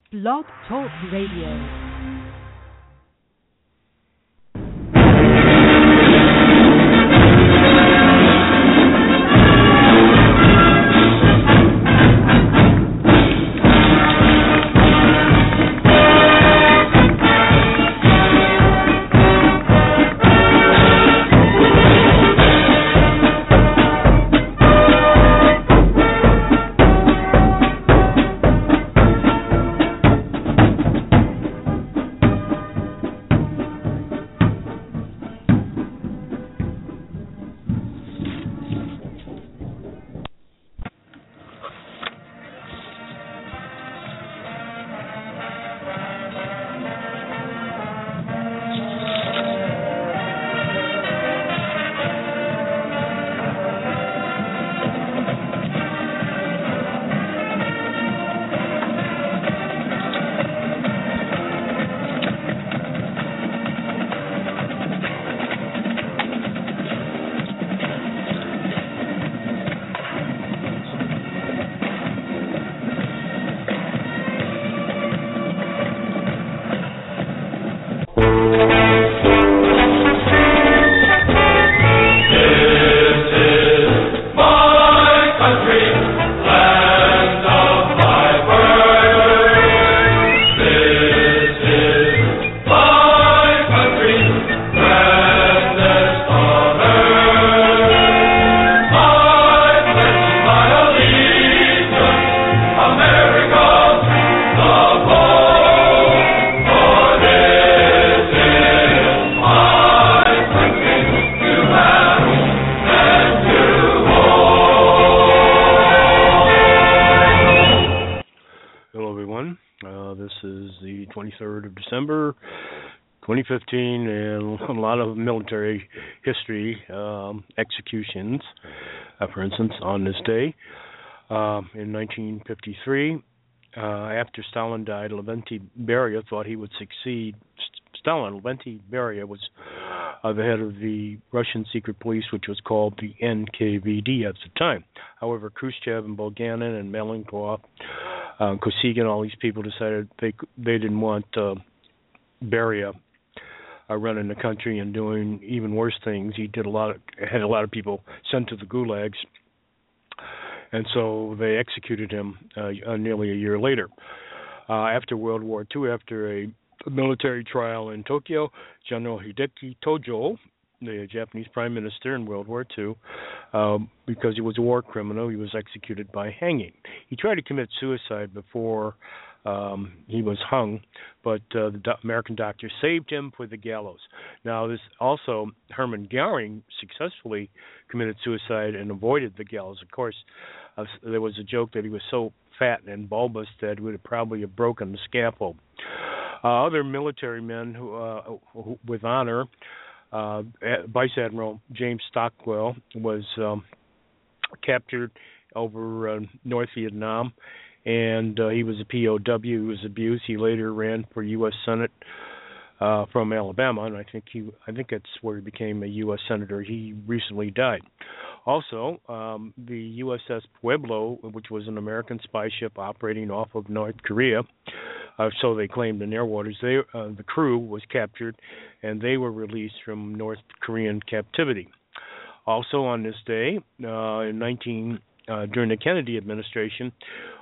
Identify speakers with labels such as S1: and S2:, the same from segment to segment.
S1: Blog Talk Radio.
S2: December 2015, and a lot of military history executions. For instance, on this day, in 1953, after Stalin died, Lavrentiy Beria thought he would succeed Stalin. Lavrentiy Beria was the head of the Russian secret police, which was called the NKVD at the time. However, Khrushchev and Bulganin and Malenkov, Kosygin, all these people decided they didn't want Beria running the country and doing even worse things. He had a lot of people sent to the gulags, and so they executed him nearly a year later. After World War II, after a military trial in Tokyo, General Hideki Tojo, the Japanese prime minister in World War II, because he was a war criminal, he was executed by hanging. He tried to commit suicide before he was hung, but the American doctor saved him for the gallows. Now, this also, Hermann Goering successfully committed suicide and avoided the gallows. Of course, there was a joke that he was so fat and bulbous that he would probably have broken the scaffold. Other military men who with honor, Vice Admiral James Stockwell was captured over North Vietnam, and he was a POW. He was abused. He later ran for U.S. Senate from Alabama, and I think that's where he became a U.S. Senator. He recently died. Also, the USS Pueblo, which was an American spy ship operating off of North Korea, so they claimed in their waters, the crew was captured, and they were released from North Korean captivity. Also on this day, during the Kennedy administration,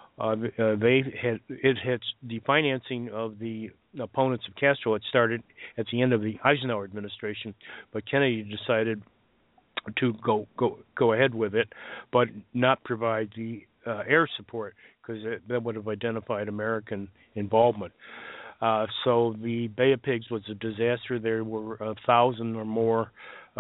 S2: the financing of the opponents of Castro had started at the end of the Eisenhower administration, but Kennedy decided to go ahead with it, but not provide the air support, because that would have identified American involvement. So the Bay of Pigs was a disaster. There were 1,000 or more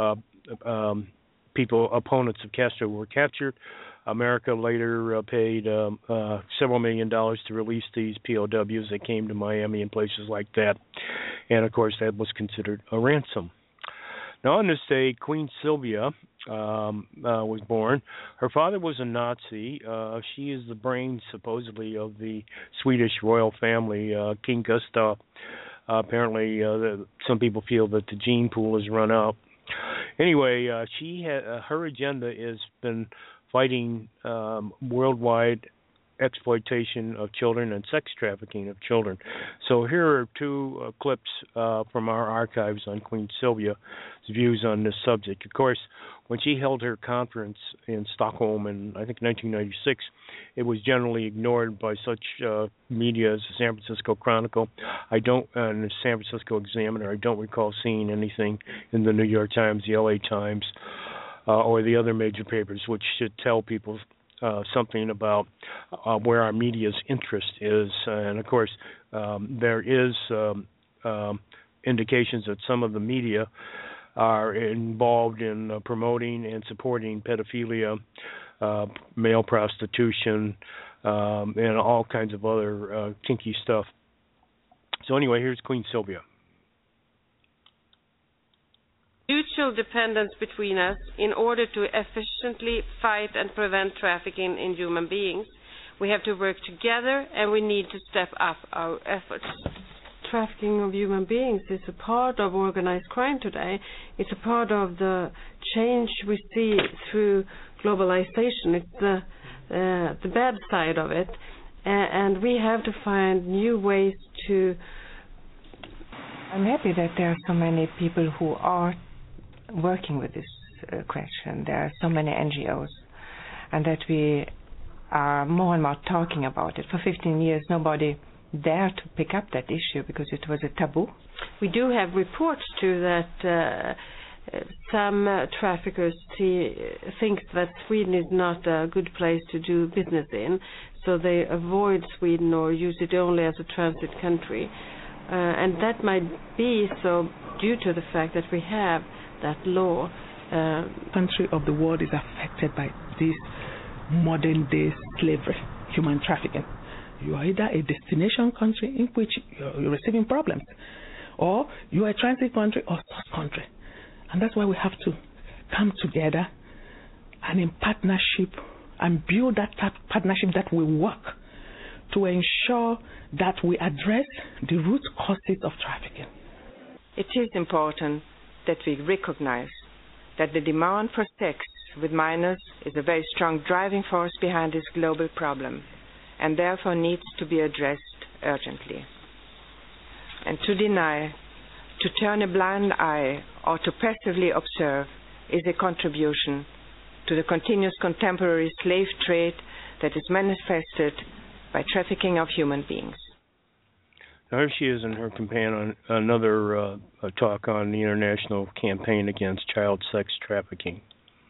S2: opponents of Castro were captured. America later paid several $1 million to release these POWs. They came to Miami and places like that. And, of course, that was considered a ransom. Now, on this day, Queen Sylvia was born. Her father was a Nazi. She is the brain, supposedly, of the Swedish royal family, King Gustav. Apparently, some people feel that the gene pool has run out. Anyway, her agenda has been fighting worldwide exploitation of children and sex trafficking of children. So here are two clips from our archives on Queen Sylvia's views on this subject. Of course, when she held her conference in Stockholm in, I think, 1996, it was generally ignored by such media as the San Francisco Chronicle and the San Francisco Examiner. I don't recall seeing anything in the New York Times, the LA Times, or the other major papers, which should tell people something about where our media's interest is. And, of course, there is indications that some of the media are involved in promoting and supporting pedophilia, male prostitution, and all kinds of other kinky stuff. So anyway, here's Queen Sylvia.
S3: Mutual dependence between us in order to efficiently fight and prevent trafficking in human beings. We have to work together, and we need to step up our efforts. Trafficking of human beings is a part of organized crime today. It's a part of the change we see through globalization. It's the bad side of it, and we have to find new ways to...
S4: I'm happy that there are so many people who are working with this question. There are so many NGOs, and that we are more and more talking about it. For 15 years, nobody dared to pick up that issue because it was a taboo.
S3: We do have reports too that some traffickers think that Sweden is not a good place to do business in, so they avoid Sweden or use it only as a transit country. And that might be so due to the fact that we have that law.
S5: Country of the world is affected by this modern day slavery, human trafficking. You are either a destination country in which you're receiving problems, or you are a transit country or source country. And that's why we have to come together and in partnership and build that partnership that will work to ensure that we address the root causes of trafficking.
S4: It is important that we recognize that the demand for sex with minors is a very strong driving force behind this global problem, and therefore needs to be addressed urgently. And to deny, to turn a blind eye, or to passively observe is a contribution to the continuous contemporary slave trade that is manifested by trafficking of human beings.
S2: Now, here she is in her campaign on another talk on the international campaign against child sex trafficking.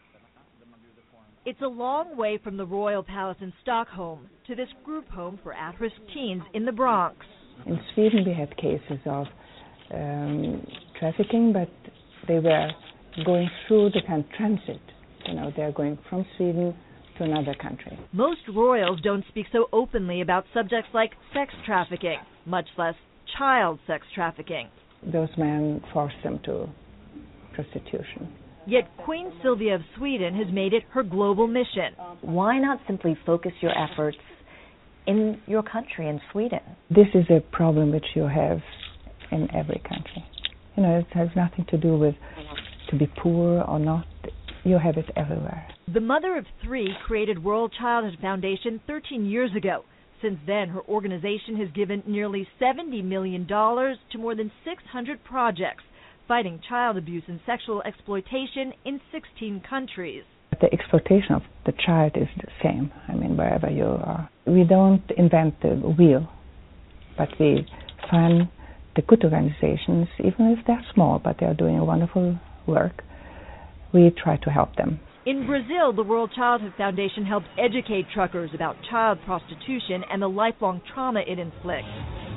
S1: It's a long way from the Royal Palace in Stockholm to this group home for at-risk teens in the Bronx.
S6: In Sweden we had cases of trafficking, but they were going through the transit. You know, they're going from Sweden to another country.
S1: Most royals don't speak so openly about subjects like sex trafficking, much less child sex trafficking.
S6: Those men force them to prostitution.
S1: Yet Queen Sylvia of Sweden has made it her global mission.
S7: Why not simply focus your efforts in your country, in Sweden?
S6: This is a problem which you have in every country. You know, it has nothing to do with to be poor or not. You have it everywhere.
S1: The mother of three created World Childhood Foundation 13 years ago. Since then, her organization has given nearly $70 million to more than 600 projects, fighting child abuse and sexual exploitation in 16 countries.
S6: The exploitation of the child is the same, I mean, wherever you are. We don't invent the wheel, but we find the good organizations, even if they're small, but they're doing a wonderful work. We try to help them.
S1: In Brazil, the World Childhood Foundation helps educate truckers about child prostitution and the lifelong trauma it inflicts.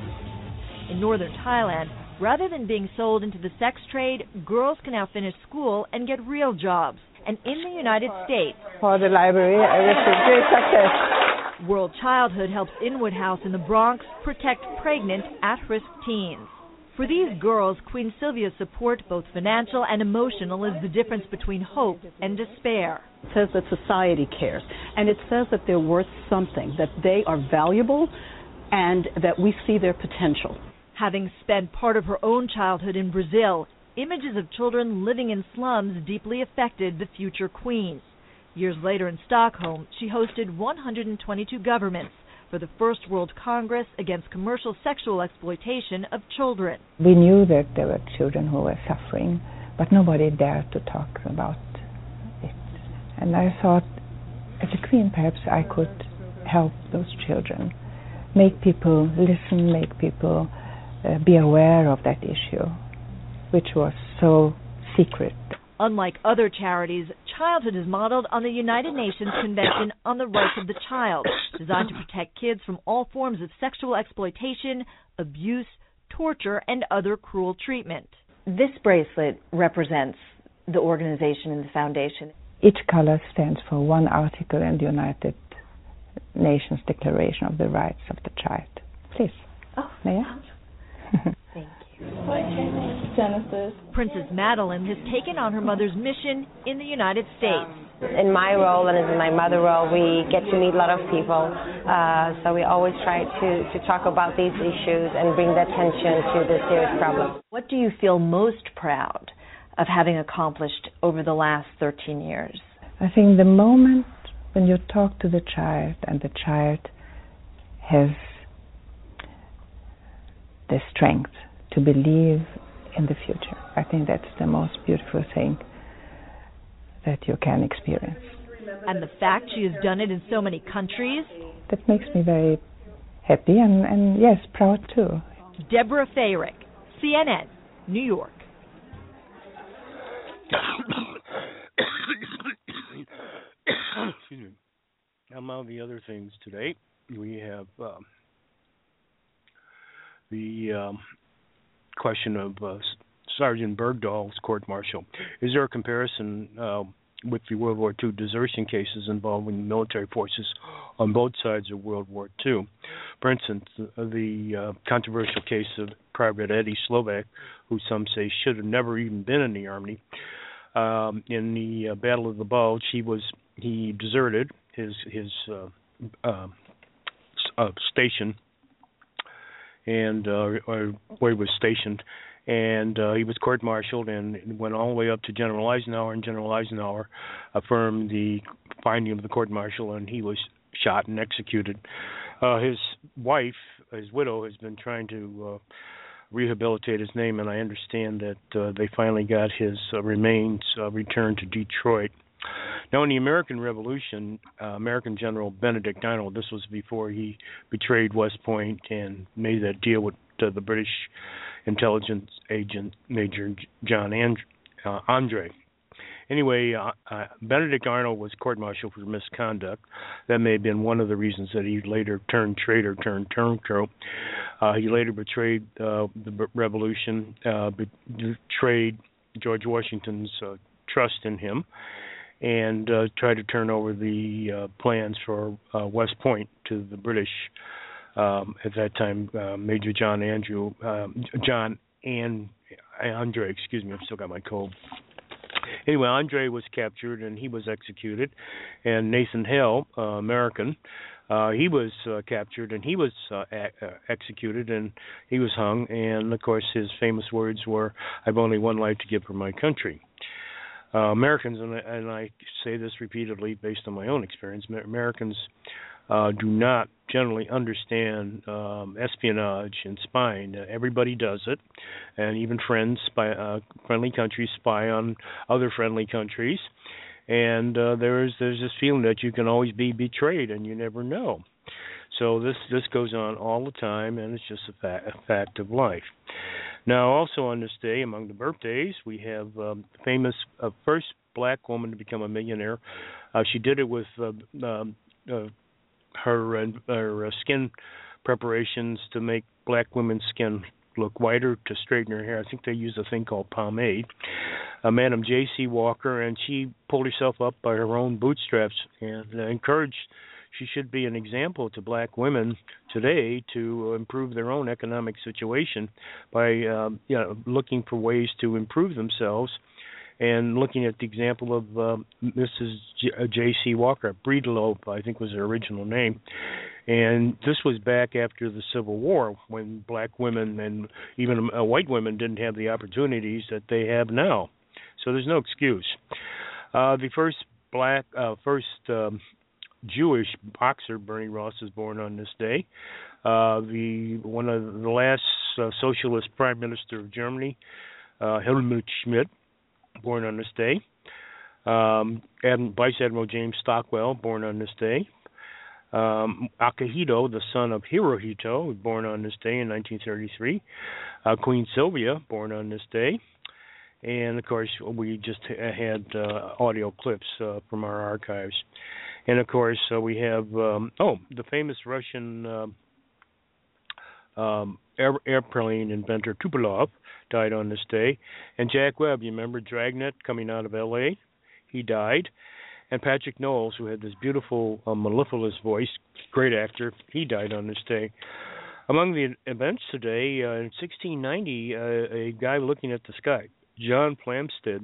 S1: In northern Thailand, rather than being sold into the sex trade, girls can now finish school and get real jobs. And in the United States,
S6: for the library, it was a great success.
S1: World Childhood helps Inwood House in the Bronx protect pregnant, at-risk teens. For these girls, Queen Sylvia's support, both financial and emotional, is the difference between hope and despair.
S8: It says that society cares, and it says that they're worth something, that they are valuable, and that we see their potential.
S1: Having spent part of her own childhood in Brazil, images of children living in slums deeply affected the future queen. Years later in Stockholm, she hosted 122 governments, for the First World Congress Against Commercial Sexual Exploitation of Children.
S6: We knew that there were children who were suffering, but nobody dared to talk about it. And I thought, as a queen, perhaps I could help those children, make people listen, make people be aware of that issue, which was so secret.
S1: Unlike other charities, Childhood is modeled on the United Nations Convention on the Rights of the Child, designed to protect kids from all forms of sexual exploitation, abuse, torture, and other cruel treatment.
S7: This bracelet represents the organization and the foundation.
S6: Each color stands for one article in the United Nations Declaration of the Rights of the Child. Please.
S7: Oh,
S6: may I?
S7: Thank you.
S9: Genesis.
S1: Princess Madeline has taken on her mother's mission in the United States.
S10: In my role and in my mother role, we get to meet a lot of people, so we always try to talk about these issues and bring the attention to this serious problem.
S7: What do you feel most proud of having accomplished over the last 13 years?
S6: I think the moment when you talk to the child and the child has the strength to believe in the future, I think that's the most beautiful thing that you can experience.
S1: And the fact she has done it in so many countries?
S6: That makes me very happy and yes, proud too.
S1: Deborah Fayrick, CNN, New York.
S2: Excuse me. Among the other things today, we have the question of Sergeant Bergdahl's court-martial. Is there a comparison with the World War II desertion cases involving military forces on both sides of World War II? For instance, the controversial case of Private Eddie Slovak, who some say should have never even been in the Army. In the Battle of the Bulge, he deserted his station and or where he was stationed, and he was court-martialed and went all the way up to General Eisenhower, and General Eisenhower affirmed the finding of the court-martial, and he was shot and executed. His wife, his widow, has been trying to rehabilitate his name, and I understand that they finally got his remains returned to Detroit. Now, in the American Revolution, American General Benedict Arnold, this was before he betrayed West Point and made that deal with the British intelligence agent Major John Andre. Anyway, Benedict Arnold was court-martialed for misconduct. That may have been one of the reasons that he later turned traitor, turned turncoat. He later betrayed the revolution, betrayed George Washington's trust in him, and tried to turn over the plans for West Point to the British. At that time, Major John Andre, excuse me, I've still got my cold. Anyway, Andre was captured and he was executed, and Nathan Hale, American, he was captured and he was executed, and he was hung, and of course his famous words were, "I've only one life to give for my country." Americans, and I say this repeatedly based on my own experience, Americans do not generally understand espionage and spying. Everybody does it, and even friendly countries spy on other friendly countries. And there's this feeling that you can always be betrayed, and you never know. So this goes on all the time, and it's just a fact of life. Now, also on this day, among the birthdays, we have the famous first black woman to become a millionaire. She did it with her skin preparations to make black women's skin look whiter, to straighten her hair. I think they use a thing called pomade. Madam J.C. Walker, and she pulled herself up by her own bootstraps and encouraged. She should be an example to black women today to improve their own economic situation by looking for ways to improve themselves, and looking at the example of Mrs. J.C. Walker, Breedelope, I think was her original name. And this was back after the Civil War, when black women and even white women didn't have the opportunities that they have now. So there's no excuse. The first Jewish boxer Bernie Ross is born on this day. One of the last socialist prime minister of Germany, Helmut Schmidt, born on this day. Vice Admiral James Stockwell, born on this day. Akihito, the son of Hirohito, born on this day in 1933. Queen Sylvia, born on this day. And, of course, we just had audio clips from our archives. And, of course, we have, the famous Russian airplane inventor Tupolev died on this day. And Jack Webb, you remember Dragnet coming out of L.A.? He died. And Patrick Knowles, who had this beautiful mellifluous voice, great actor, he died on this day. Among the events today, in 1690, a guy looking at the sky, John Flamsteed,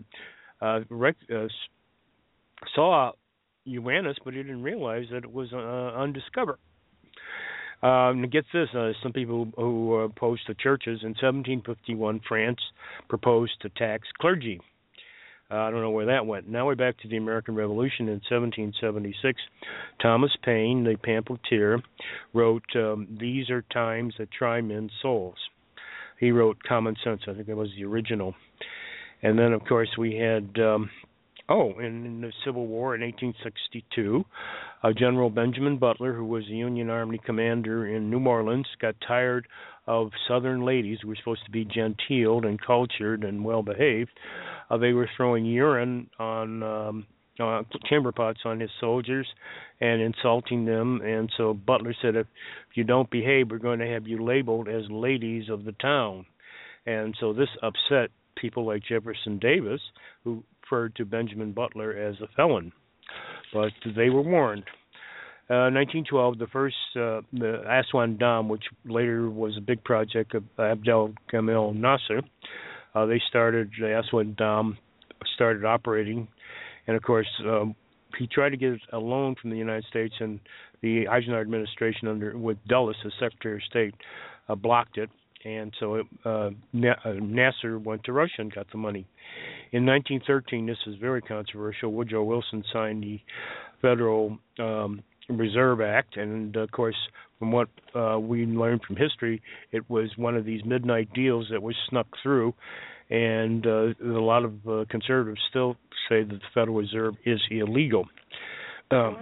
S2: saw Uranus, but he didn't realize that it was undiscovered. And get this, some people who opposed to churches, in 1751, France proposed to tax clergy. I don't know where that went. Now we're back to the American Revolution in 1776. Thomas Paine, the pamphleteer, wrote, "These are times that try men's souls." He wrote Common Sense. I think that was the original. And then, of course, we had, in the Civil War in 1862, General Benjamin Butler, who was the Union Army commander in New Orleans, got tired of Southern ladies who were supposed to be genteel and cultured and well-behaved. They were throwing urine on chamber pots on his soldiers and insulting them. And so Butler said, if you don't behave, we're going to have you labeled as ladies of the town. And so this upset people like Jefferson Davis, who referred to Benjamin Butler as a felon. But they were warned. 1912, the Aswan Dam, which later was a big project of Abdel Gamal Nasser, the Aswan Dam started operating, and of course he tried to get a loan from the United States, and the Eisenhower administration with Dulles as Secretary of State blocked it, and so Nasser went to Russia and got the money. In 1913, this is very controversial, Woodrow Wilson signed the Federal Reserve Act, and of course, from what we learned from history, it was one of these midnight deals that was snuck through, and a lot of conservatives still say that the Federal Reserve is illegal. In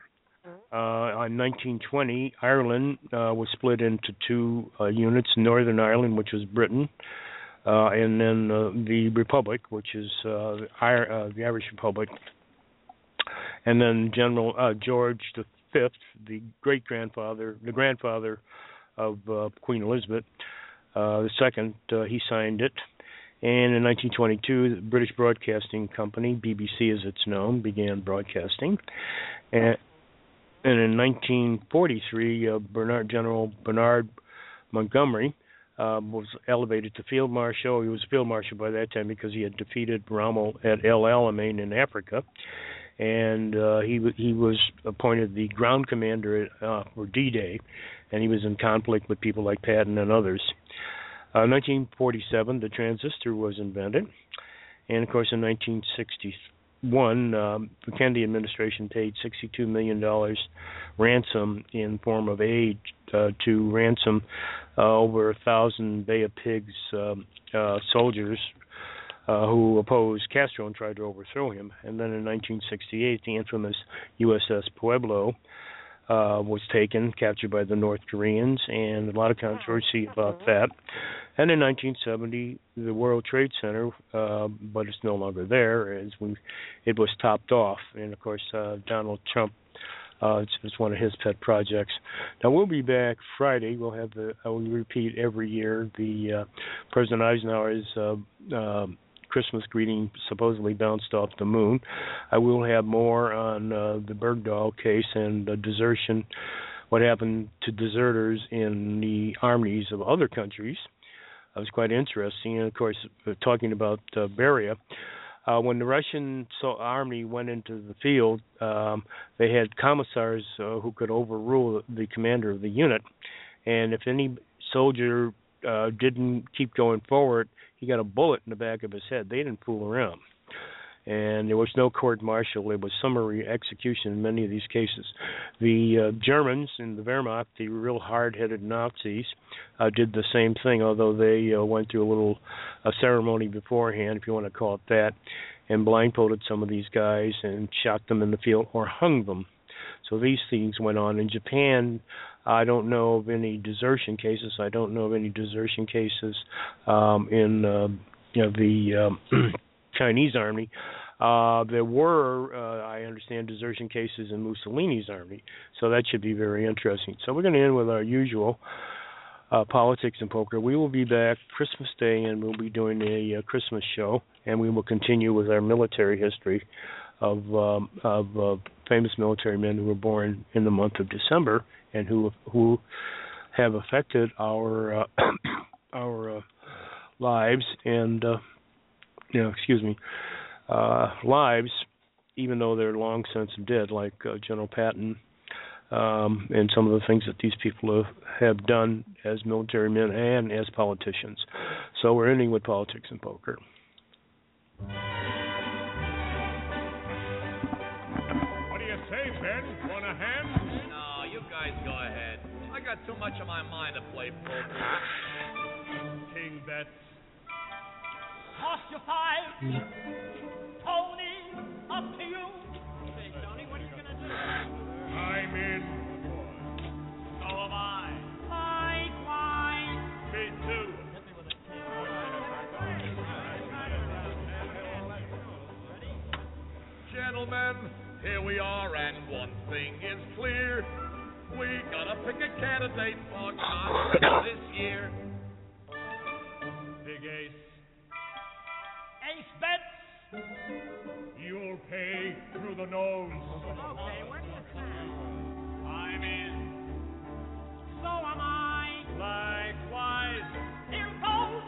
S2: 1920, Ireland was split into two units, Northern Ireland, which was Britain, and then the Republic, which is the Irish Republic. And then General George V, the grandfather of Queen Elizabeth II, he signed it. And in 1922, the British Broadcasting Company, BBC as it's known, began broadcasting. And in 1943, General Bernard Montgomery was elevated to Field Marshal. He was Field Marshal by that time because he had defeated Rommel at El Alamein in Africa. And he was appointed the ground commander for D-Day, and he was in conflict with people like Patton and others. 1947, the transistor was invented, and of course in 1961, the Kennedy administration paid $62 million ransom in form of aid to ransom over 1,000 Bay of Pigs soldiers who opposed Castro and tried to overthrow him. And then in 1968, the infamous USS Pueblo was captured by the North Koreans, and a lot of controversy about that. And in 1970, the World Trade Center, but it's no longer there, it was topped off. And of course, Donald Trump, it's one of his pet projects. Now we'll be back Friday. We'll have we repeat every year the President Eisenhower's Christmas greeting supposedly bounced off the moon. I will have more on the Bergdahl case and desertion, what happened to deserters in the armies of other countries. It was quite interesting. And, of course, talking about Beria, when the Russian army went into the field, they had commissars who could overrule the commander of the unit. And if any soldier didn't keep going forward, he got a bullet in the back of his head. They didn't fool around. and there was no court-martial. It was summary execution in many of these cases. The Germans in the Wehrmacht, the real hard-headed Nazis, did the same thing, although they went through a little ceremony beforehand, if you want to call it that, and blindfolded some of these guys and shot them in the field or hung them. So these things went on. In Japan, I don't know of any desertion cases. I don't know of any desertion cases in the Chinese army. There were, I understand, desertion cases in Mussolini's army. So that should be very interesting. So we're going to end with our usual politics and poker. We will be back Christmas Day, and we'll be doing a Christmas show, and we will continue with our military history of famous military men who were born in the month of December and who have affected our lives and lives, even though they're long since dead, like General Patton. And some of the things that these people have done as military men and as politicians. So we're ending with politics and poker.
S11: What do you say, Ben? Want a hand?
S12: No, you guys go ahead. I got too much on my mind to play poker.
S11: King bets.
S13: Toss your five. Tony, up to you. Say, Tony, what are you going to do?
S11: I'm in.
S13: So am I. Likewise.
S11: Me too.
S13: Hit me with a king.
S12: Gentlemen, here we are, and one thing is clear. We gotta pick a candidate for Congress this year.
S11: Big ace.
S13: Ace bets.
S11: You'll pay through the nose.
S13: Okay, where do you stand? I'm in. So am I.
S11: Likewise.
S13: Here goes.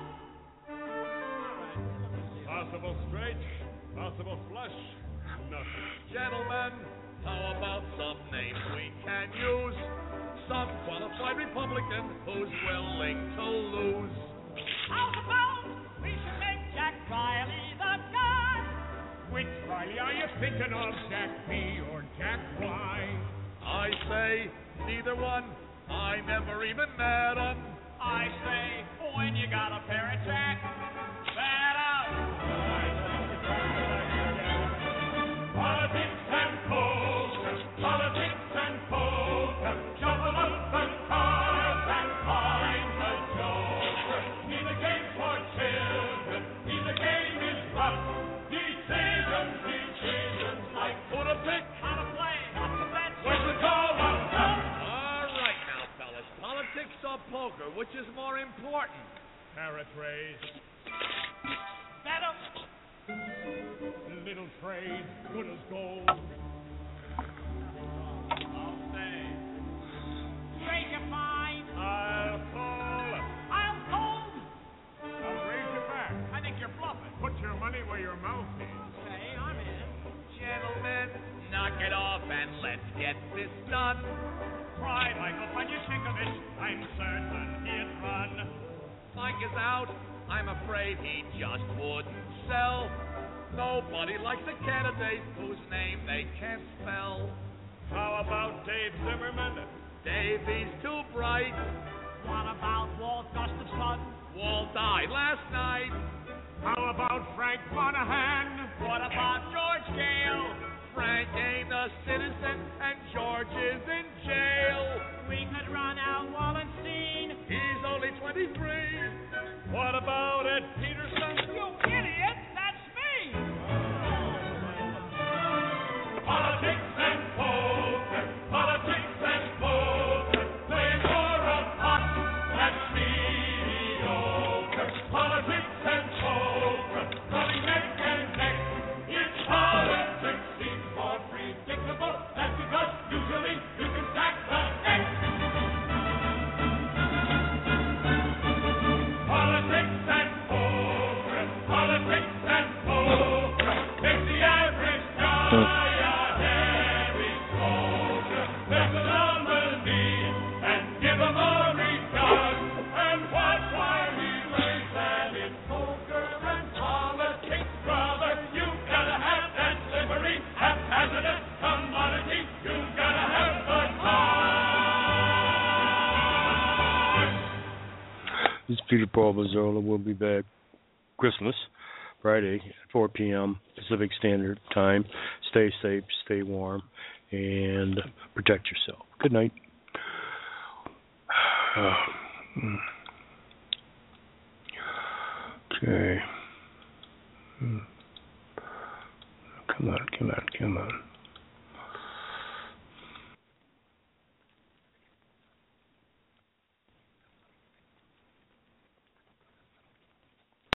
S11: Possible straight, possible flush, nothing.
S12: Gentlemen, how about some names we can use? Some qualified Republican who's willing to lose.
S13: How about we should make Jack Riley the guy?
S11: Which Riley are you thinking of, Jack B or Jack Y?
S12: I say neither one. I never even met him.
S13: I say when you got a pair of Jack, bet out.
S11: Politics and poker, politics and poker, shuffle up the cards and find the joker. Neither game for children, neither game is rough. Decisions like
S12: who to pick,
S13: how to play, what to bet,
S11: when to call up.
S12: All right now, fellas, politics or poker, which is more important?
S11: Paraphrase.
S13: Bet 'em.
S11: Little trade, good as gold.
S13: I'll say. Straight you find.
S11: I'll call.
S13: I'll fold.
S11: I'll raise you back.
S13: I think you're bluffing.
S11: Put your money where your mouth is.
S13: Okay, I'm in.
S12: Gentlemen, knock it off and let's get this done.
S13: Cry, Michael, when you think of it, I'm certain he'd run.
S12: Mike is out. I'm afraid he just wouldn't sell. Nobody likes a candidate whose name they can't spell.
S11: How about Dave Zimmerman?
S12: Davy's too bright.
S13: What about Walt Gustafson?
S12: Walt died last night.
S11: How about Frank Monahan?
S13: What about George Gale?
S12: Frank ain't a citizen and George is in jail.
S13: We could run out Wallenstein.
S12: He's only 23.
S11: What about Ed Peterson?
S13: You idiot! That's me!
S11: Politics and poker, politics and poker, playing for a pot that's mediocre. Politics and poker, running neck and neck. It's politics seems more predictable. That's because usually you can stack the deck.
S2: Peter Paul Bazzola will be back Christmas, Friday at 4 p.m. Pacific Standard Time. Stay safe, stay warm, and protect yourself. Good night. Okay. Come on.